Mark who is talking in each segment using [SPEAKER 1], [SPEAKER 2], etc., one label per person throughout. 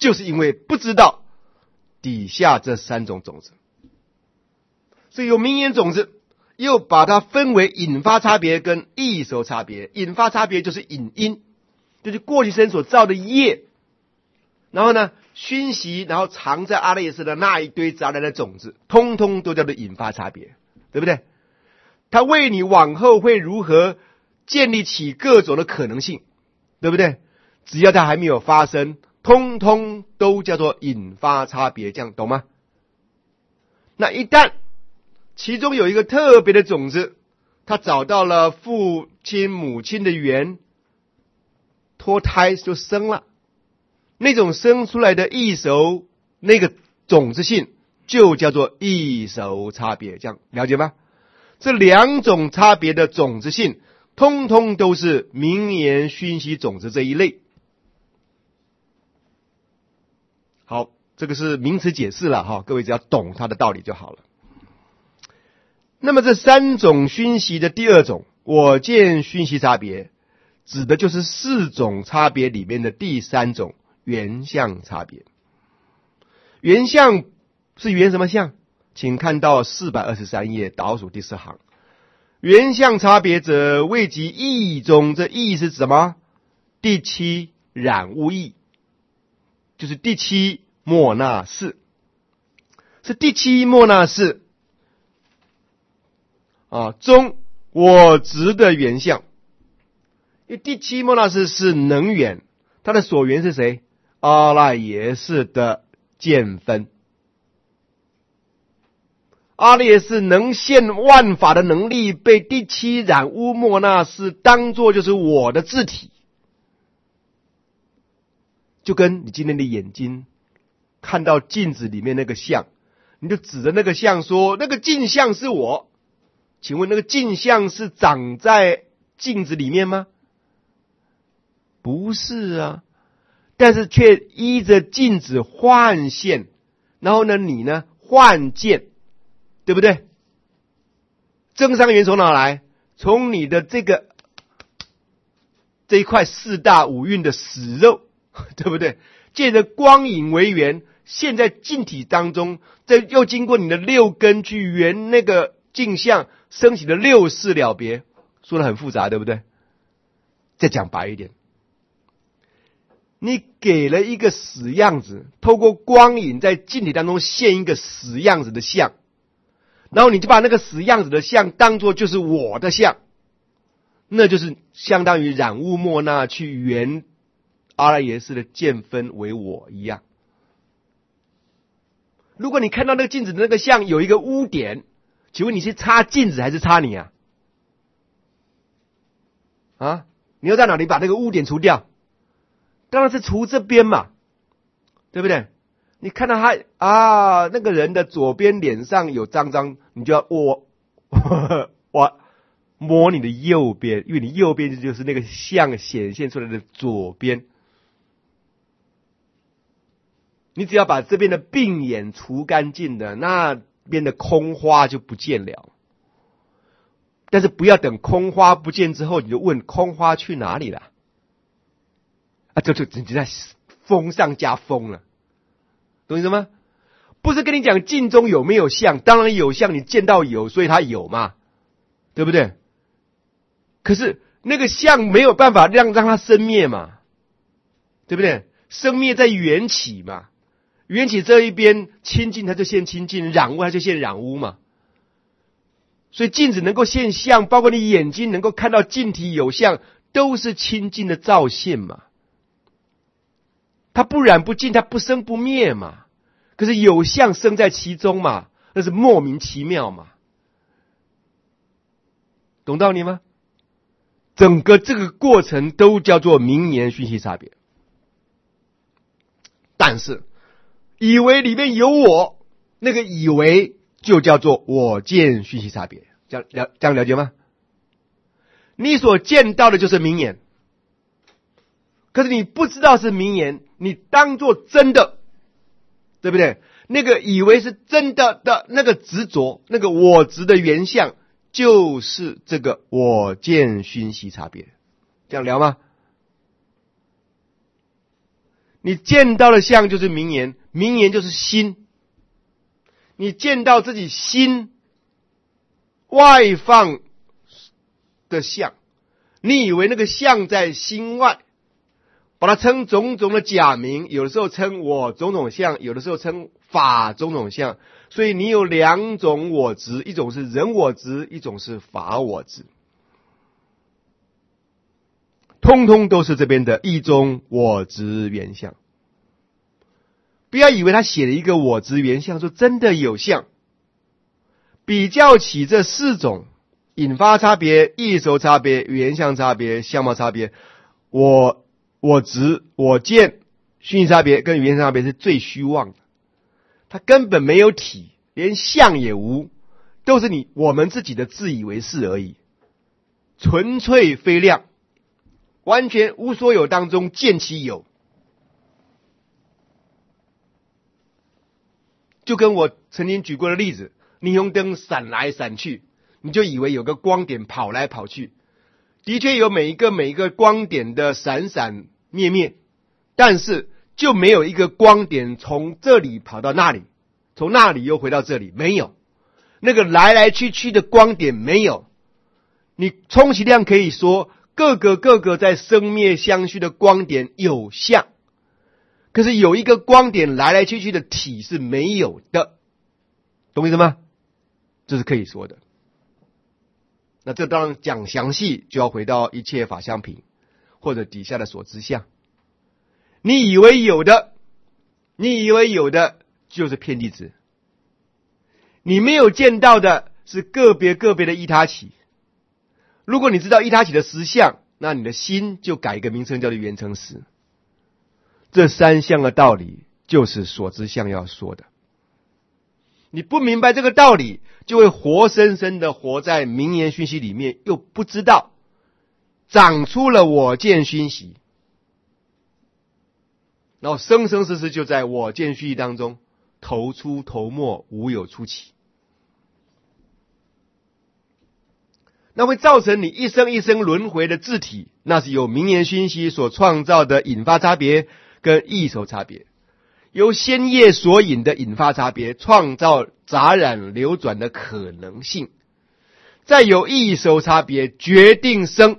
[SPEAKER 1] 就是因为不知道底下这三种种子。所以有名言种子，又把它分为引发差别跟异熟差别。引发差别就是引因，就是过去生所造的业，然后呢熏习，然后藏在阿赖耶识的那一堆杂来的种子，通通都叫做引发差别，对不对？他为你往后会如何建立起各种的可能性，对不对？只要它还没有发生，通通都叫做引发差别，这样懂吗？那一旦其中有一个特别的种子，他找到了父亲母亲的缘，脱胎就生了，那种生出来的异熟，那个种子性就叫做异熟差别，这样了解吗？这两种差别的种子性通通都是名言熏习种子这一类。好，这个是名词解释了哈，各位只要懂它的道理就好了。那么这三种熏习的第二种我见熏习差别，指的就是四种差别里面的第三种原相差别。原相是原什么相？请看到423页倒数第4行。原相差别者，谓即义中，这义是什么？第七染污义，就是第七莫那识，是第七莫那识中我执的原相。因为第七莫那识是能缘，它的所缘是谁？阿赖耶识的见分。阿赖耶识能现万法的能力，被第七染污莫那识当作就是我的自体，就跟你今天的眼睛看到镜子里面那个像，你就指着那个像说那个镜像是我。请问那个镜像是长在镜子里面吗？不是啊，但是却依着镜子幻现，然后呢你呢幻见，对不对？增上缘从哪来？从你的这一块四大五蕴的死肉，对不对？借着光影为缘，现在镜体当中，这又经过你的六根去缘那个镜像，升起的六识了别，说得很复杂，对不对？再讲白一点，你给了一个死样子，透过光影在镜体当中现一个死样子的像，然后你就把那个死样子的像当作就是我的像，那就是相当于染污莫那去缘阿赖耶识的见分为我一样。如果你看到那个镜子的那个像有一个污点，请问你是擦镜子还是擦你啊？你要在哪里把那个污点除掉？当然是除这边嘛，对不对？你看到他那个人的左边脸上有脏脏，你就要我摸你的右边，因为你右边就是那个像显现出来的左边。你只要把这边的病眼除干净的，那边的空花就不见了。但是不要等空花不见之后，你就问空花去哪里了？就在风上加风了，懂意思吗？不是跟你讲镜中有没有像，当然有像，你见到有，所以它有嘛，对不对？可是那个像没有办法让它生灭嘛，对不对？生灭在缘起嘛，缘起这一边清净它就现清净，染污它就现染污嘛。所以镜子能够现相，包括你眼睛能够看到镜体有相，都是清净的照现嘛。它不染不净，它不生不灭嘛。可是有相生在其中嘛，那是莫名其妙嘛。懂道理吗？整个这个过程都叫做名言熏习差别。但是以为里面有我，那个以为就叫做我见熏习差别，这样了解吗？你所见到的就是名言，可是你不知道是名言，你当作真的，对不对？那个以为是真的的那个执着，那个我执的原相，就是这个我见熏习差别，这样聊吗？ 你见到的相就是名言，名言就是心。你见到自己心外放的相，你以为那个相在心外，把它称种种的假名，有的时候称我种种相，有的时候称法种种相。所以你有两种我执，一种是人我执，一种是法我执，通通都是这边的一中我执原相。不要以为他写了一个我执原相，说真的有相。比较起这四种引发差别、异熟差别、原相差别、相貌差别，我执、我见、虚拟差别跟原相差别是最虚妄的。它根本没有体，连相也无，都是我们自己的自以为是而已，纯粹非量，完全无所有当中见其有。就跟我曾经举过的例子，霓虹灯闪来闪去，你就以为有个光点跑来跑去，的确有每一个光点的闪闪灭灭，但是就没有一个光点从这里跑到那里，从那里又回到这里，没有。那个来来去去的光点没有。你充其量可以说各个在生灭相续的光点有相，可是有一个光点来来去去的体是没有的，懂意思吗？这是可以说的。那这当然讲详细就要回到一切法相平或者底下的所知相。你以为有的就是偏弟子，你没有见到的是个别的依他起。如果你知道依他起的实相，那你的心就改一个名称叫做缘成实。这三项的道理就是所知相要说的。你不明白这个道理，就会活生生的活在名言熏习里面，又不知道长出了我见熏习，然后生生世世就在我见熏习当中头出头没，无有出起。那会造成你一生一生轮回的自体，那是由名言熏习所创造的引发差别跟异熟差别，由先业所引的引发差别创造杂染流转的可能性，再由异熟差别决定生。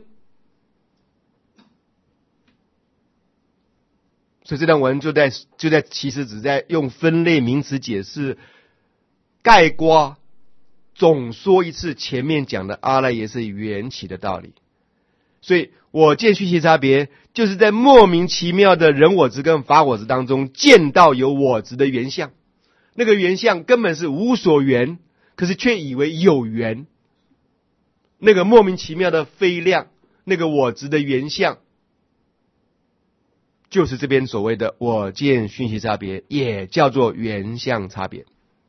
[SPEAKER 1] 所以这段文就在其实只在用分类名词解释概括总说一次前面讲的阿赖耶识缘起的道理。所以我见虚习差别就是在莫名其妙的人我执跟法我执当中见到有我执的原相，那个原相根本是无所缘，可是却以为有缘。那个莫名其妙的非量，那个我执的原相，就是这边所谓的我见虚习差别，也叫做原相差别。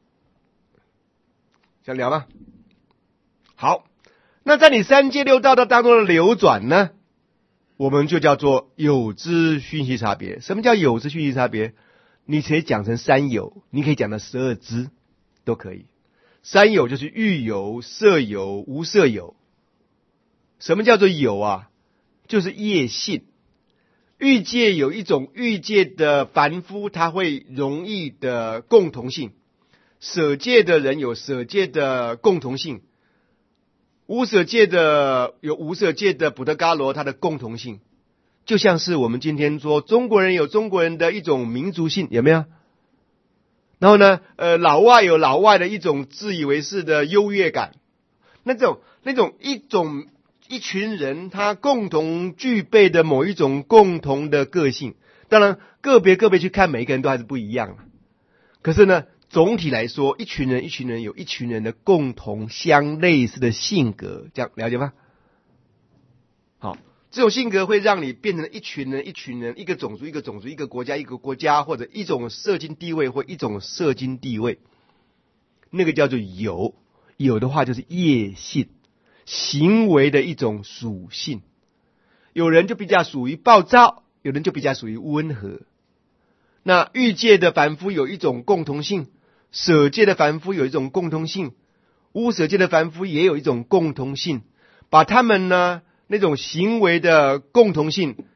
[SPEAKER 1] 想聊吗？好，那在你三界六道的当中的流转呢，我们就叫做有知熏习差别。什么叫有知熏习差别？你可以讲成三有，你可以讲成12知都可以。三有就是欲有、色有、无色有。什么叫做有啊？就是业性。欲界有一种欲界的凡夫，他会容易的共同性，舍界的人有舍界的共同性，无舍界的有无舍界的補特伽羅它的共同性。就像是我们今天说中国人有中国人的一种民族性，有没有？然后呢老外有老外的一种自以为是的优越感，那种一群人他共同具备的某一种共同的个性。当然个别去看，每一个人都还是不一样，可是呢总体来说，一群人有一群人的共同相类似的性格，这样了解吗？好，这种性格会让你变成一群人，一个种族，一个国家，或者一种社经地位或一种社经地位，那个叫做有。有的话就是业性，行为的一种属性。有人就比较属于暴躁，有人就比较属于温和。那欲界的凡夫有一种共同性，舍界的凡夫有一种共同性，无舍界的凡夫也有一种共同性，把他们呢那种行为的共同性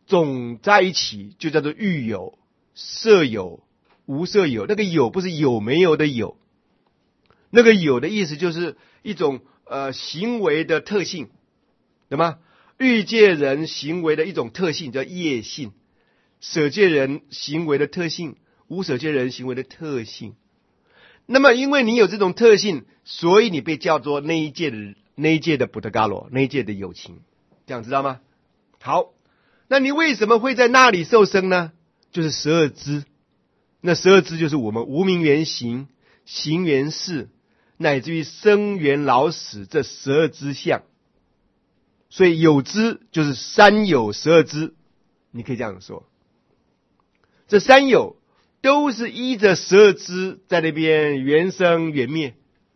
[SPEAKER 1] 总在一起就叫做欲有、色有、无色有。那个有不是有没有的有，那个有的意思就是一种行为的特性，对吗？欲界人行为的一种特性叫业性，舍界人行为的特性，无舍界人行为的特性。那么因为你有这种特性，所以你被叫做那一界的布特伽罗，那一界的有情，这样知道吗？好，那你为什么会在那里受生呢？就是12支，那12支就是我们无明缘行、行缘事，乃至于生缘老死这12支相。所以有支就是三有12支，你可以这样说。这三有都是依着12支在那边缘生缘灭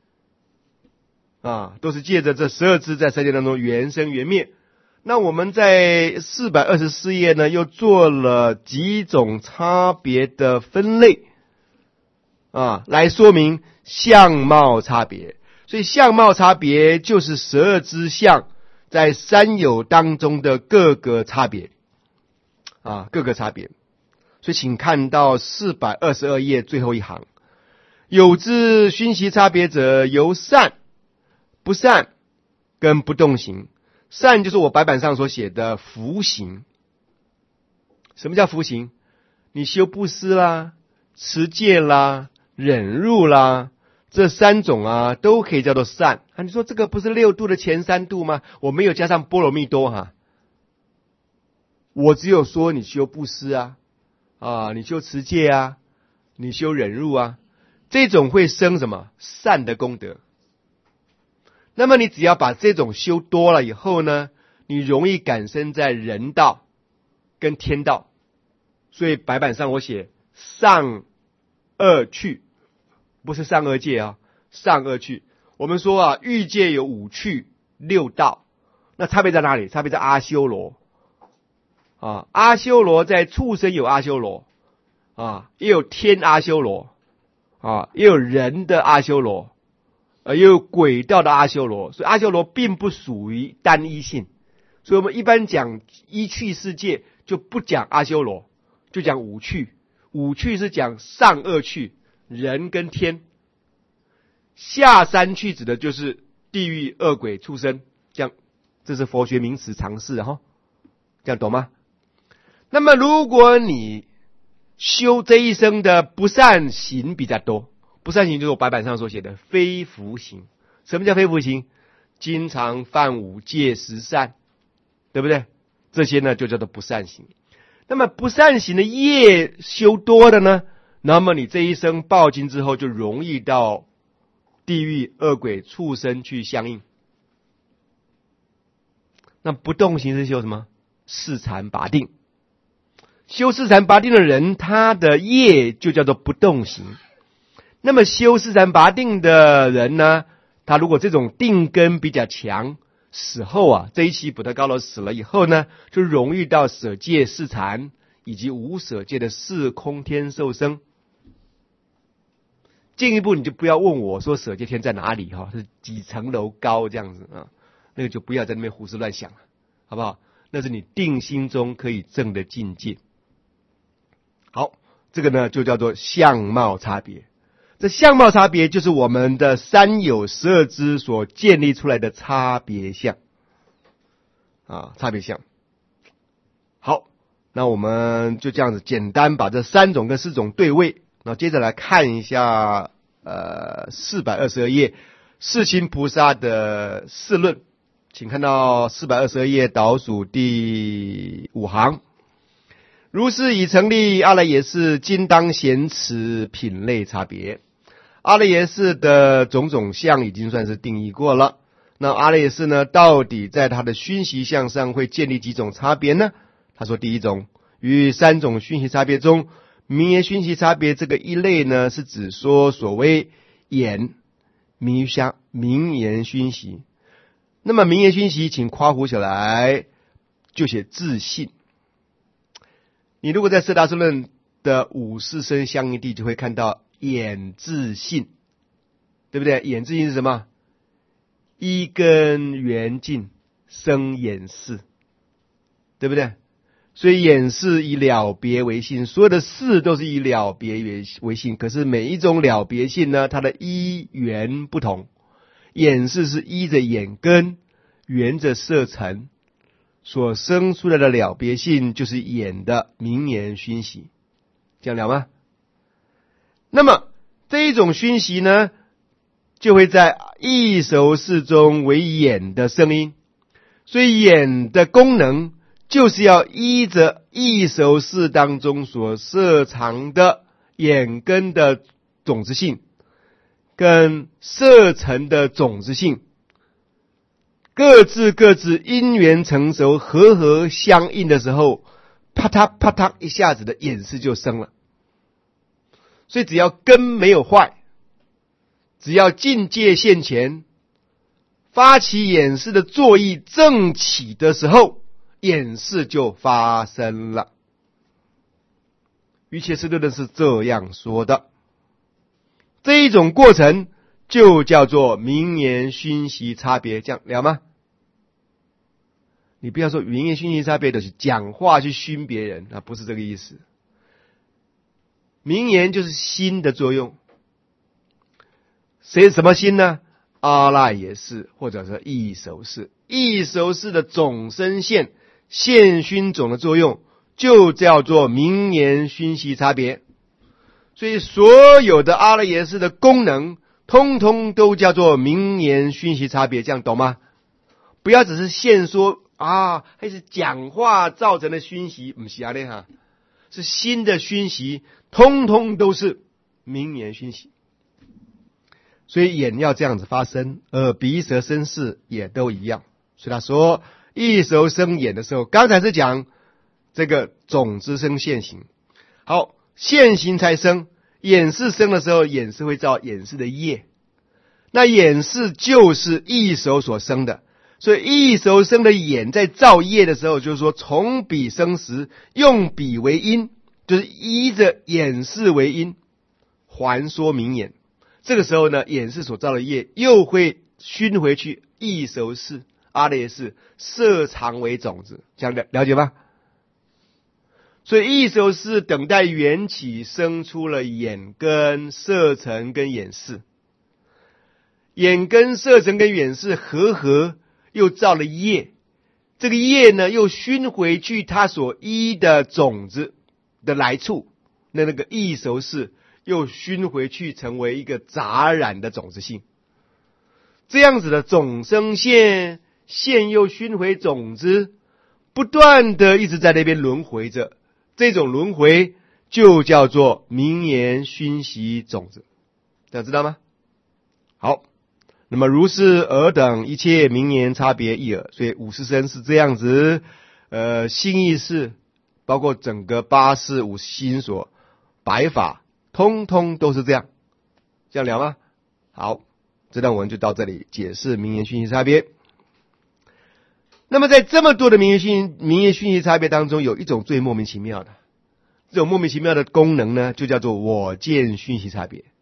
[SPEAKER 1] 啊，都是借着这12支在世界当中缘生缘灭。那我们在424页呢，又做了几种差别的分类啊，来说明相貌差别。所以相貌差别就是12支相在三有当中的各个差别啊，各个差别。所以请看到422页最后一行，有之熏习差别者，由善、不善跟不动行。善就是我白板上所写的福行。什么叫福行？你修布施啦、持戒啦、忍辱啦，这3种啊都可以叫做善啊。你说这个不是6度的前3度吗？我没有加上波罗蜜多哈，我只有说你修布施啊，你修持戒啊，你修忍辱啊，这种会生什么善的功德。那么你只要把这种修多了以后呢，你容易感生在人道跟天道。所以白板上我写上恶趣，不是上恶界啊，上恶趣。我们说啊，欲界有5趣6道，那差别在哪里？差别在阿修罗啊，阿修罗在畜生有阿修罗啊，也有天阿修罗啊，也有人的阿修罗，也有鬼道的阿修罗。所以阿修罗并不属于单一性，所以我们一般讲一趣世界就不讲阿修罗，就讲5趣。5趣是讲上恶趣，人跟天。下3趣指的就是地狱、恶鬼、畜生，这样，这是佛学名词常识哈，这样懂吗？那么如果你修这一生的不善行比较多，不善行就是我白板上所写的非福行。什么叫非福行？经常犯5戒10善，对不对？这些呢就叫做不善行。那么不善行的业修多的呢，那么你这一生报经之后就容易到地狱、恶鬼、畜生去相应。那不动行是修什么？四禅八定。修四禅八定的人，他的业就叫做不动行。那么修四禅八定的人呢，他如果这种定根比较强，死后啊，这一期布特伽罗死了以后呢，就容易到舍界四禅以及无舍界的四空天受生。进一步你就不要问我说舍界天在哪里哈，是几层楼高这样子啊，那个就不要在那边胡思乱想了，好不好？那是你定心中可以证的境界。好，这个呢就叫做相貌差别。这相貌差别就是我们的三有12支所建立出来的差别相啊，差别相。好，那我们就这样子简单把这3种跟4种对位。那接着来看一下422页世亲菩萨的释论，请看到422页倒数第5行。如是已成立阿赖耶识，今当显此品类差别。阿赖耶识的种种相已经算是定义过了。那阿赖耶识呢，到底在它的熏习相上会建立几种差别呢？他说第一种，于3种熏习差别中，名言熏习差别这个一类呢，是指说所谓言名言熏习。那么名言熏习请夸弧起来，就写自信。你如果在色大师论的五四声相应地，就会看到眼自信，对不对？眼自信是什么？一根圆净生眼识，对不对？ 所以眼识以了别为性，所有的事都是以了别为性。可是每一种了别性呢，它的依缘不同。眼识是依着眼根，缘着色尘所生出来的了别性，就是眼的明眼熏习，这样了吗？那么这一种熏习呢，就会在异熟识中为眼的声音，所以眼的功能就是要依着异熟识当中所摄藏的眼根的种子性跟色尘的种子性，各自因缘成熟，和合相应的时候，啪嗒啪嗒一下子的眼识就生了。所以只要根没有坏，只要境界现前，发起眼识的作意正起的时候，眼识就发生了。瑜伽师论是这样说的，这一种过程就叫做明眼熏习差别，这样了吗？你不要说明眼熏习差别就是讲话去熏别人，那不是这个意思。明眼就是心的作用，什么心呢？阿赖耶识或者是异熟识，异熟识的种生现熏种的作用，就叫做明眼熏习差别。所以所有的阿赖耶识的功能，通通都叫做明眼熏习差别，这样懂吗？不要只是现说还是讲话造成的熏习，不是这样，是心的熏习，通通都是明眼熏习。所以眼要这样子发生，耳鼻舌身识也都一样。所以他说异熟生眼的时候，刚才是讲这个种子生现行，好，现行才生，眼识生的时候，眼识会造眼识的业，那眼识就是异熟所生的，所以异熟生的眼在造业的时候，就是说从彼生时，用彼为因，就是依着眼识为因，还说明眼。这个时候呢，眼识所造的业又会熏回去异熟识阿赖耶识摄藏为种子，这样了解吗？所以异熟识等待缘起生出了眼根、色尘跟眼识，眼根、色尘跟眼识合又造了业，这个业呢又熏回去它所依的种子的来处，那个异熟识又熏回去成为一个杂染的种子性，这样子的种生现又熏回种子，不断的一直在那边轮回着，这种轮回就叫做明眼熏习种子，大家知道吗？好，那么如是尔等一切明眼差别异耳，所以五识身是这样子，心意识包括整个八识五心所百法通通都是这样，这样了吗？好，这段文就到这里解释明眼熏习差别。那么在这么多的明眼熏习差别当中，有一种最莫名其妙的，这种莫名其妙的功能呢，就叫做我见熏习差别。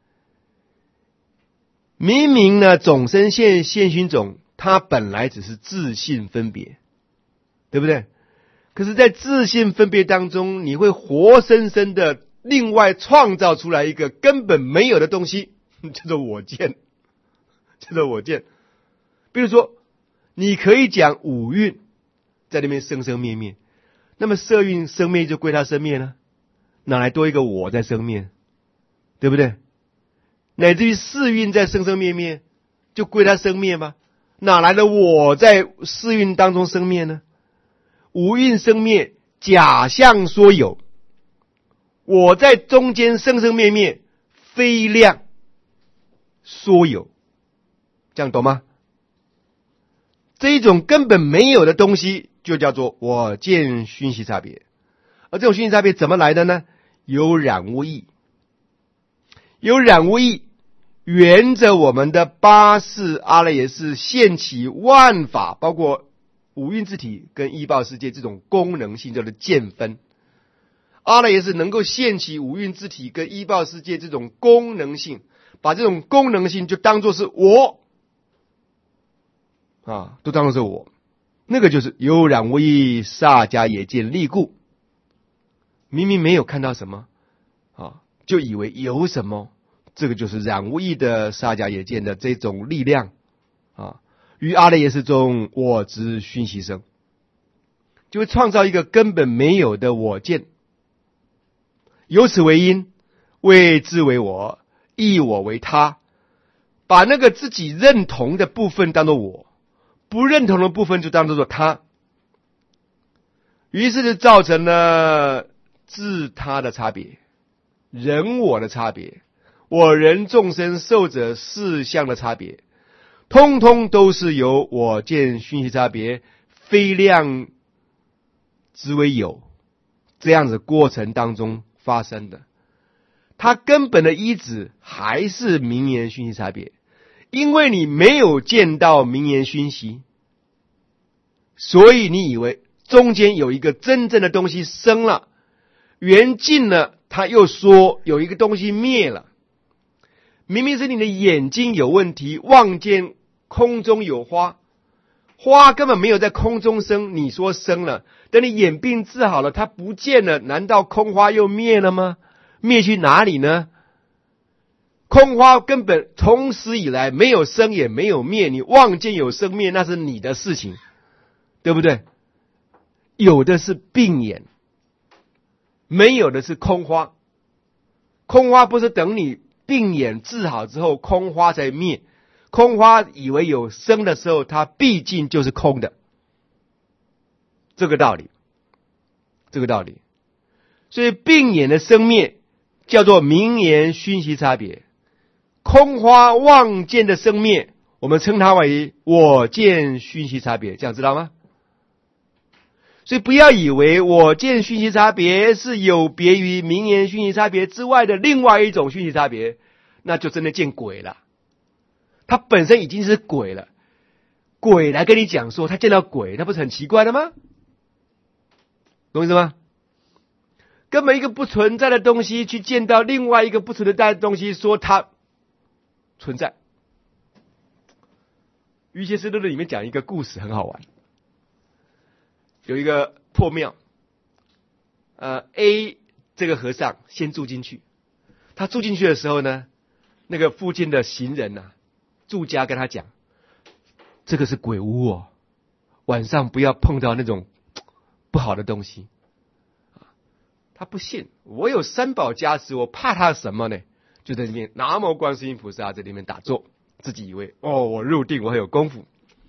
[SPEAKER 1] 明明呢种生现熏种，它本来只是自性分别，对不对？可是在自性分别当中，你会活生生的另外创造出来一个根本没有的东西，叫做我见，叫做我见。比如说你可以讲五蕴在那边生生灭灭，那么色蕴生灭就归它生灭了，哪来多一个我在生灭，对不对？乃至于四蕴在生生灭灭就归它生灭吗？哪来的我在四蕴当中生灭呢？五蕴生灭假象说有，我在中间生生灭灭非量说有，这样懂吗？这一种根本没有的东西就叫做我见熏习差别。而这种熏习差别怎么来的呢？有染污意，有染污意沿着我们的八识阿赖耶识现起万法，包括五蕴自体跟依报世界这种功能性叫做见分。阿赖耶识能够现起五蕴自体跟依报世界这种功能性，把这种功能性就当作是我都当作是我，那个就是有染无意萨迦也见力故， 明明没有看到什么就以为有什么。这个就是染无益的撒迦耶见的这种力量于阿赖耶识中我执熏习生，就会创造一个根本没有的我见。由此为因，谓之为我，亦我为他，把那个自己认同的部分当作我，不认同的部分就当作他，于是就造成了自他的差别，人我的差别，我人众生受者事相的差别，通通都是由我见熏习差别非量之为有这样子过程当中发生的。它根本的依止还是名言熏习差别，因为你没有见到名言熏习，所以你以为中间有一个真正的东西生了，缘尽了，他又说有一个东西灭了。明明是你的眼睛有问题，望见空中有花，花根本没有在空中生，你说生了，等你眼病治好了，它不见了，难道空花又灭了吗？灭去哪里呢？空花根本从始以来没有生也没有灭，你望见有生灭，那是你的事情，对不对？有的是病眼，没有的是空花。空花不是等你病眼治好之后空花才灭，空花以为有生的时候，它毕竟就是空的。这个道理。所以病眼的生灭叫做名言熏习差别，空花望见的生灭我们称它为我见熏习差别，这样知道吗？所以不要以为我见熏习差别是有别于名言熏习差别之外的另外一种熏习差别，那就真的见鬼了。他本身已经是鬼了，鬼来跟你讲说他见到鬼，那不是很奇怪的吗？懂我意思吗？根本一个不存在的东西去见到另外一个不存在的东西，说它存在。瑜伽师论里面讲一个故事很好玩，有一个破庙，A 这个和尚先住进去，他住进去的时候呢，那个附近的行人住家跟他讲，这个是鬼屋晚上不要碰到那种不好的东西。他不信，我有三宝加持，我怕他什么呢？就在里面南无观世音菩萨在里面打坐，自己以为我入定，我很有功夫。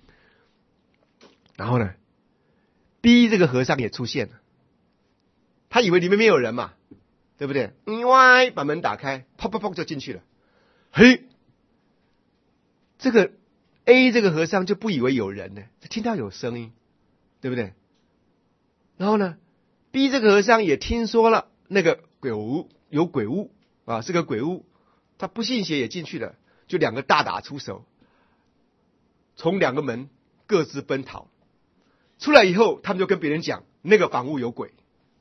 [SPEAKER 1] 然后呢 B 这个和尚也出现了，他以为里面没有人嘛，对不对？把门打开，砰砰砰就进去了。嘿，这个 A 这个和尚就不以为有人呢，听到有声音，对不对？然后呢 B 这个和尚也听说了那个鬼屋有鬼屋是个鬼屋，他不信邪也进去了，就两个大打出手，从两个门各自奔逃。出来以后，他们就跟别人讲那个房屋有鬼。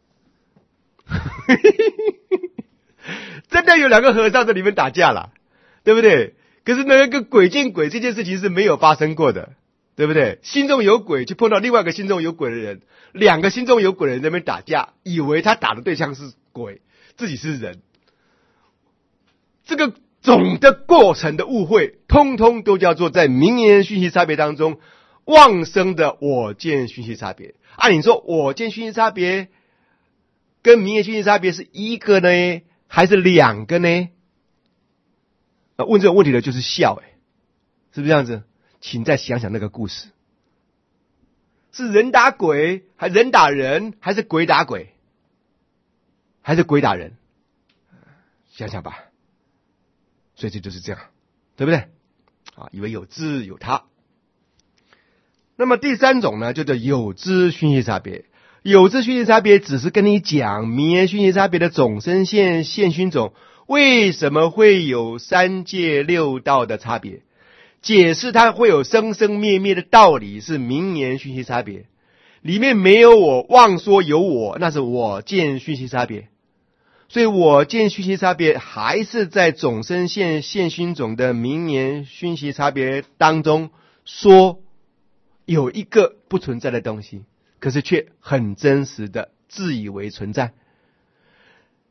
[SPEAKER 1] 真的有两个和尚在里面打架了，对不对？可是那个鬼见鬼这件事情是没有发生过的，对不对？心中有鬼去碰到另外一个心中有鬼的人，两个心中有鬼的人在那边打架，以为他打的对象是鬼，自己是人。这个总的过程的误会，通通都叫做在名言讯息差别当中旺生的我见讯息差别。你说我见讯息差别跟名言讯息差别是一个呢，还是两个呢？问这个问题的就是笑，是不是这样子？请再想想那个故事，是人打鬼，还人打人，还是鬼打鬼，还是鬼打人？想想吧。所以这就是这样，对不对？以为有知有他。那么第三种呢，就叫有知讯息差别。有知讯息差别只是跟你讲名言讯息差别的总生现现熏种为什么会有三界六道的差别，解释它会有生生灭灭的道理是名言讯息差别。里面没有我，妄说有我，那是我见讯息差别。所以我见讯息差别还是在总生现现熏种的名言讯息差别当中说有一个不存在的东西，可是却很真实的自以为存在。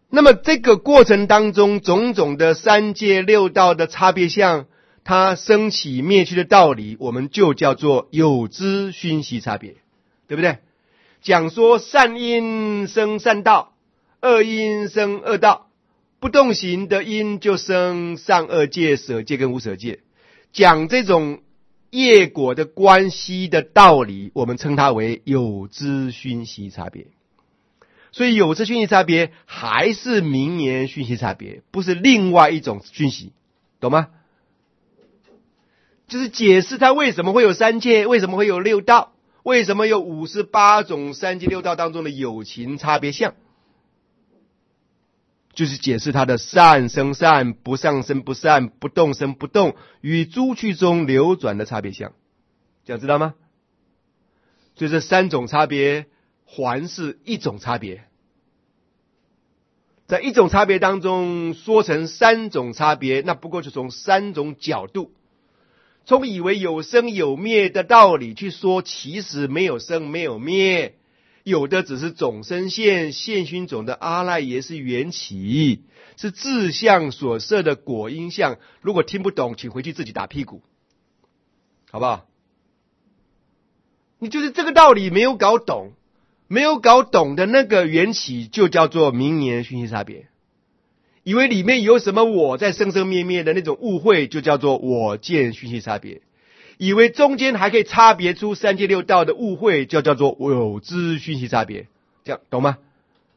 [SPEAKER 1] 那么这个过程当中，种种的三界六道的差别相，它升起灭去的道理，我们就叫做有知熏习差别，对不对？讲说善因生善道，恶因生恶道，不动行的因就生善恶界、舍界跟无舍界。讲这种业果的关系的道理，我们称它为有知熏习差别。所以有知熏习差别还是名言熏习差别，不是另外一种熏习，懂吗？就是解释它为什么会有三界，为什么会有六道，为什么有58种三界六道当中的有情差别相，就是解释它的善生善，不善生不善，不动生不动，与诸趣中流转的差别相，这样知道吗？所以这三种差别还是一种差别，在一种差别当中说成三种差别，那不过就从三种角度，从以为有生有灭的道理去说，其实没有生没有灭，有的只是种生现，现熏种的阿赖耶是缘起，是自相所设的果因相。如果听不懂，请回去自己打屁股，好不好？你就是这个道理没有搞懂，没有搞懂的那个缘起就叫做名言熏习差别，以为里面有什么我在生生灭灭的那种误会，就叫做我见熏习差别，以为中间还可以差别出三界六道的误会，就叫做有知熏习差别，这样懂吗？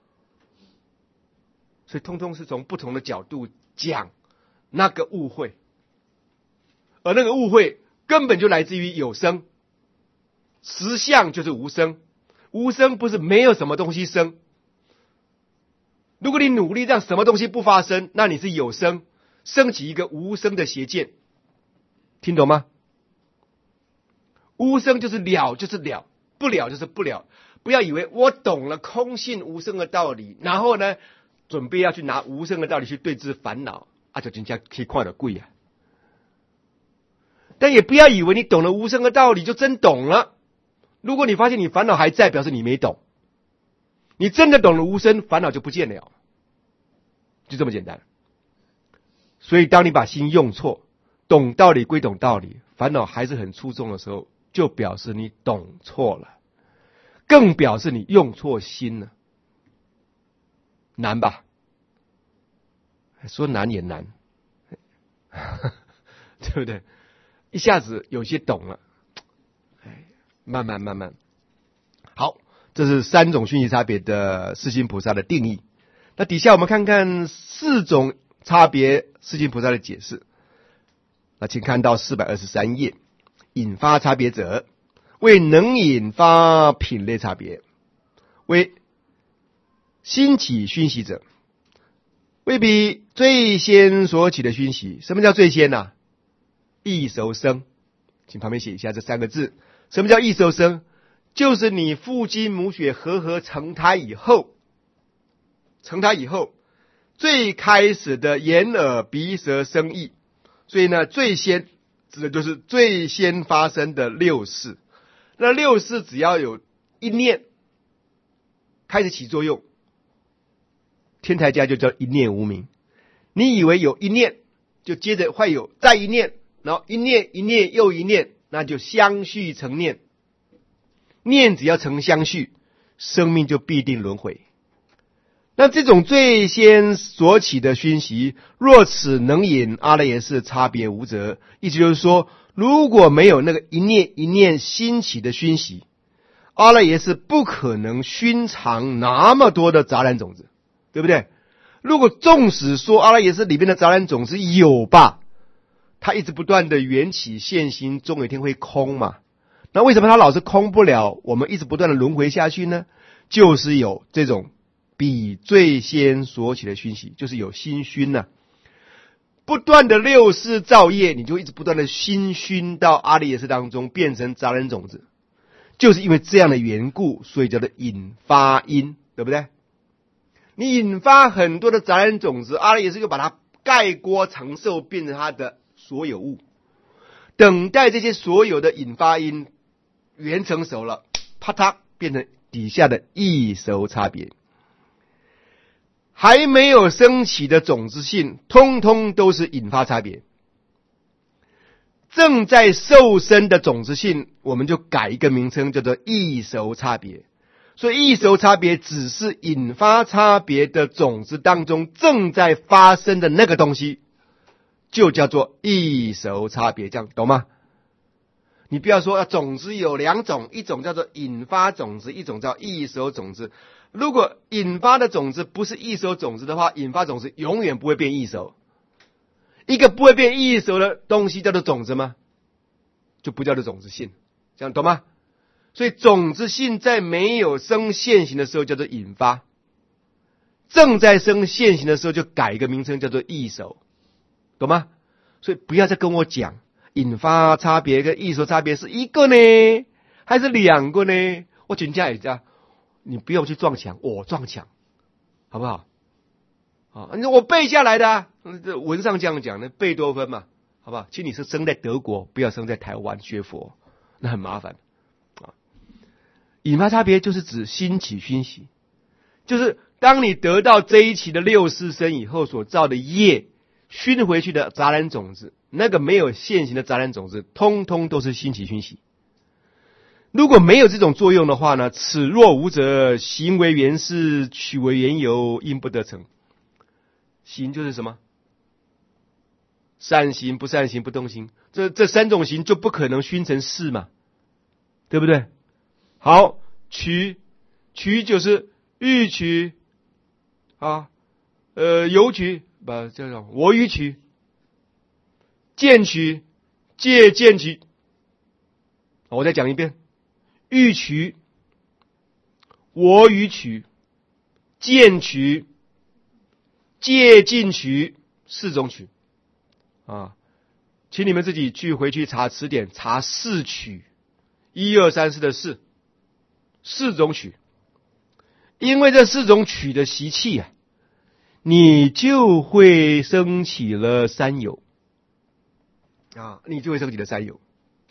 [SPEAKER 1] 所以通通是从不同的角度讲那个误会，而那个误会根本就来自于有生，实相就是无生，无生不是没有什么东西生，如果你努力让什么东西不发生，那你是有生，升起一个无生的邪见，听懂吗？无生就是了就是了，不了就是不了。不要以为我懂了空性无生的道理，然后呢准备要去拿无生的道理去对治烦恼，就人家可以看得贵啊。但也不要以为你懂了无生的道理就真懂了，如果你发现你烦恼还在，表示你没懂。你真的懂了无生，烦恼就不见了，就这么简单。所以当你把心用错，懂道理归懂道理，烦恼还是很粗重的时候，就表示你懂错了，更表示你用错心了。难吧？说难也难，对不对？一下子有些懂了，慢慢。好，这是三种熏习差别的世亲菩萨的定义。那底下我们看看四种差别世亲菩萨的解释。那请看到423页，引发差别者，为能引发品类差别，为兴起熏习者，未必最先所起的熏习。什么叫最先呢？异熟生，请旁边写一下这三个字。什么叫异熟生？就是你父精母血合成胎以后，最开始的眼耳鼻舌身意。所以呢，最先指的就是最先发生的六识。那六识只要有一念开始起作用，天台家就叫一念无明。你以为有一念，就接着会有再一念，然后一念又一念，那就相续成念。念只要成相续，生命就必定轮回。那这种最先所起的熏习，若此能引阿赖耶识差别无责，意思就是说，如果没有那个一念一念兴起的熏习，阿赖耶识不可能熏藏那么多的杂染种子，对不对？如果纵使说阿赖耶识里面的杂染种子有吧，它一直不断的缘起现行，终有一天会空嘛。那为什么它老是空不了，我们一直不断的轮回下去呢？就是有这种比最先所起的熏习，就是有心熏啊，不断的六识造业，你就一直不断的心熏到阿赖耶识当中，变成杂染种子。就是因为这样的缘故，所以叫做引发因，对不对？你引发很多的杂染种子，阿赖耶识就把它盖锅长寿，变成它的所有物，等待这些所有的引发因缘成熟了，啪嗒变成底下的异熟差别。 还没有升起的种子性，通通都是引发差别。正在受生的种子性，我们就改一个名称，叫做异熟差别。所以异熟差别只是引发差别的种子当中正在发生的那个东西，就叫做异熟差别，这样懂吗？你不要说种子有两种，一种叫做引发种子，一种叫异熟种子。如果引发的种子不是异熟种子的话，引发种子永远不会变异熟。一个不会变异熟的东西叫做种子吗？就不叫做种子性，这样懂吗？所以种子性在没有生现行的时候叫做引发，正在生现行的时候就改一个名称叫做异熟，懂吗？所以不要再跟我讲引发差别跟异熟差别是一个呢还是两个呢？我请教一下，你不要去撞墙，我撞墙好不好？你说我背下来的啊，文上这样讲的，贝多芬嘛，好不好？请你是生在德国，不要生在台湾学佛，那很麻烦啊。引发差别就是指兴起熏习，就是当你得到这一期的六识生以后所造的业，熏回去的杂染种子，那个没有现行的杂染种子，通通都是兴起熏习。如果没有这种作用的话呢，此若无者，行为原是，取为缘由，因不得成。行就是什么？善行、不善行、不动行，这三种行就不可能熏成事嘛，对不对？好，取就是欲取啊，有取不叫做我欲取，见取借见取。我再讲一遍，欲取、我欲取、见取、借进取，四种取啊，请你们自己回去查词典，查四取，1、2、3、4的四种取。因为这四种取的习气啊，你就会升起了三有啊，你就会升起了三有。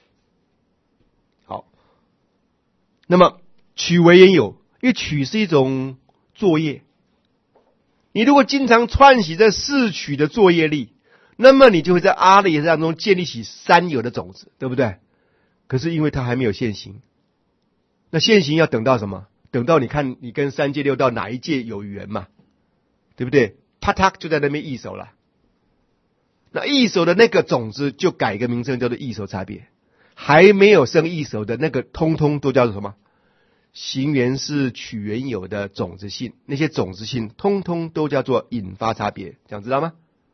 [SPEAKER 1] 好，那么取为缘有，因为取是一种作业，你如果经常串习这四取的作业力，那么你就会在阿赖耶识当中建立起三有的种子，对不对？可是因为它还没有现行，那现行要等到什么？等到你看你跟三界六道哪一界有缘嘛，对不对？啪嗒就在那边异熟了。那异熟的那个种子就改一个名称叫做异熟差别，还没有生异熟的那个通通都叫做什么？行缘是，取缘有的种子性，那些种子性通通都叫做引发差别，这样知道吗？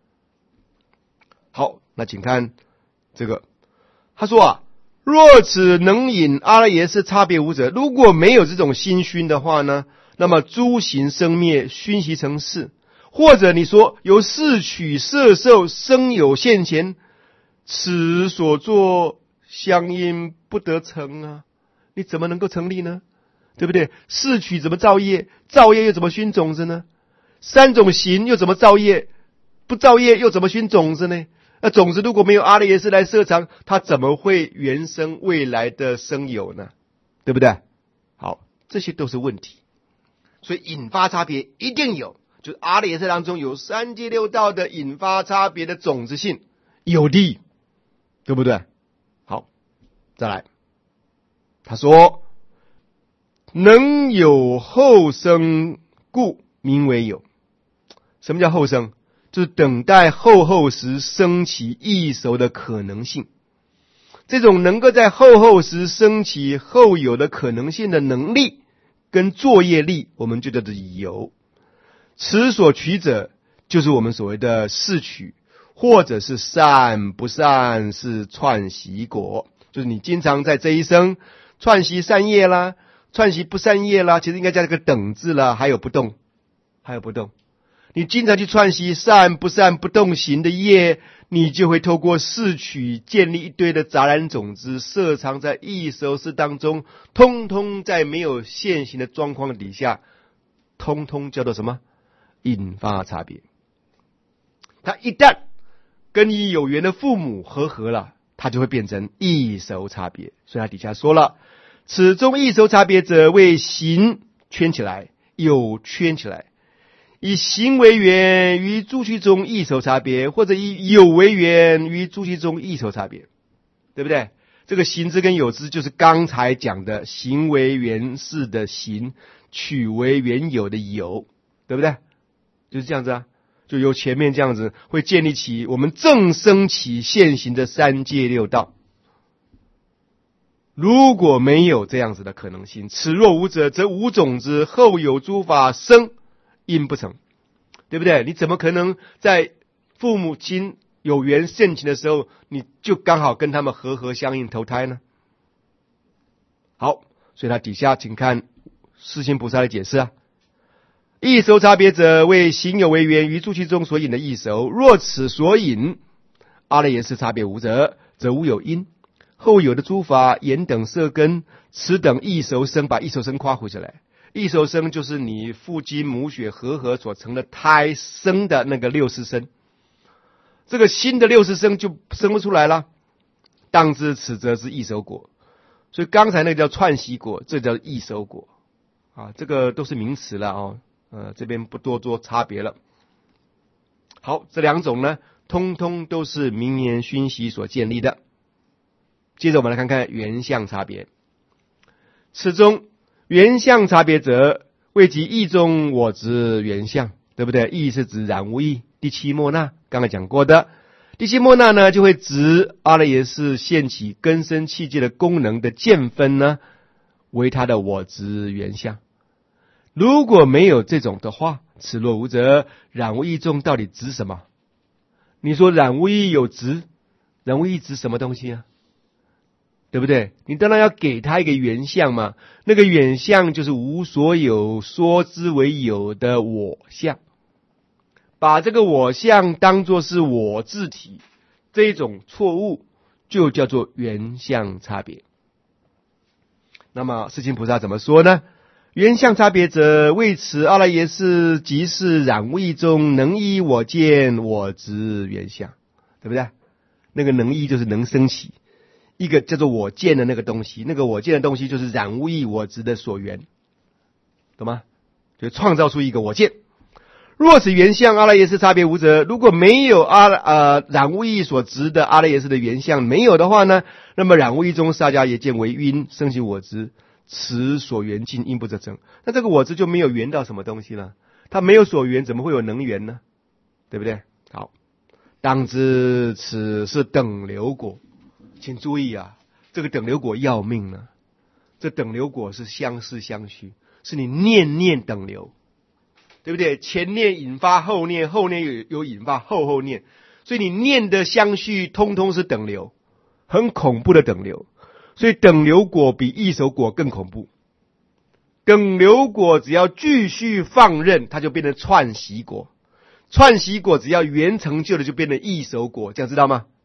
[SPEAKER 1] 好，那请看这个，他说啊，若此能引阿赖耶识差别无者，如果没有这种心熏的话呢，那么诸行生灭，熏习成事，或者你说由事取色受生有现前，此所作相应不得成啊，你怎么能够成立呢？对不对？事取怎么造业？造业又怎么熏种子呢？三种行又怎么造业？不造业又怎么熏种子呢？那种子如果没有阿赖耶识来摄藏，它怎么会原生未来的生有呢？对不对？好，这些都是问题。所以引发差别一定有，就是阿赖耶识当中有三界六道的引发差别的种子性有利，对不对？好，再来，他说能有后生故名为有。什么叫后生？就是等待后时升起异熟的可能性。这种能够在后时升起后有的可能性的能力跟作业力，我们就叫做有。此所取者，就是我们所谓的事取，或者是善不善是串习果，就是你经常在这一生串习善业啦，串习不善业啦，其实应该加这个等字啦，还有不动。你经常去串习善不善不动行的业，你就会透过事取建立一堆的杂染种子，摄藏在异熟识当中，通通在没有现行的状况底下，通通叫做什么？引发差别。它一旦跟你有缘的父母合了，它就会变成异熟差别。所以他底下说了，此中异熟差别者，为行圈起来，有圈起来。 以形为缘与诸趣中异熟差别，或者以有为缘与诸趣中异熟差别，对不对？这个行之跟有之就是刚才讲的行为缘事的行，取为缘有的有，对不对？就是这样子啊，就由前面这样子会建立起我们正生起现行的三界六道。如果没有这样子的可能性，此若无者，则无种子，后有诸法生，因不成，对不对？你怎么可能在父母亲有缘盛情的时候，你就刚好跟他们和相应投胎呢？好，所以他底下请看世亲菩萨的解释啊。异熟差别者，为行有为缘于诸趣中所引的异熟。若此所引阿赖耶识差别无者，则无有因。后有的诸法言等色根，此等异熟生，把异熟生夸回下来。异熟生就是你父精母血和所成的胎生的那个六识生，这个新的六识生就生不出来了。当知此则是异熟果。所以刚才那个叫串习果，这叫异熟果啊，这个都是名词了哦。这边不多做差别了。好，这两种呢，通通都是名言熏习所建立的。接着我们来看看原相差别。此中原相差别者，谓即义中我执原相，对不对？义是指染污义，第七末那刚才讲过的。第七末那呢，就会指阿赖耶识现起根身器界的功能的见分呢，为他的我执原相。如果没有这种的话，此若无者，染污义中到底指什么？你说染污义有执，染污义指什么东西啊？对不对？你当然要给他一个原相嘛，那个原相就是无所有说之为有的我相，把这个我相当作是我自体，这一种错误就叫做原相差别。那么世亲菩萨怎么说呢？原相差别者，为此阿赖耶识即是染污义中能依我见我执原相，对不对？那个能依就是能生起一个叫做我见的那个东西，那个我见的东西就是染污义我执的所缘，懂吗？就创造出一个我见。若此原相阿赖耶识差别无者，如果没有染污义所执的阿赖耶识的原相没有的话呢，那么染污义中萨迦耶见为因生起我执，此所缘尽因不得成。那这个我执就没有缘到什么东西了，它没有所缘，怎么会有能缘呢？对不对？好，当知此是等流果。请注意啊，这个等流果要命了。这等流果是相似相续，是你念念等流，对不对？前念引发后念，后念有引发后念，所以你念的相续通通是等流，很恐怖的等流。所以等流果比异熟果更恐怖。等流果只要继续放任，它就变成串习果。串习果只要缘成就了，就变成异熟果，这样知道吗？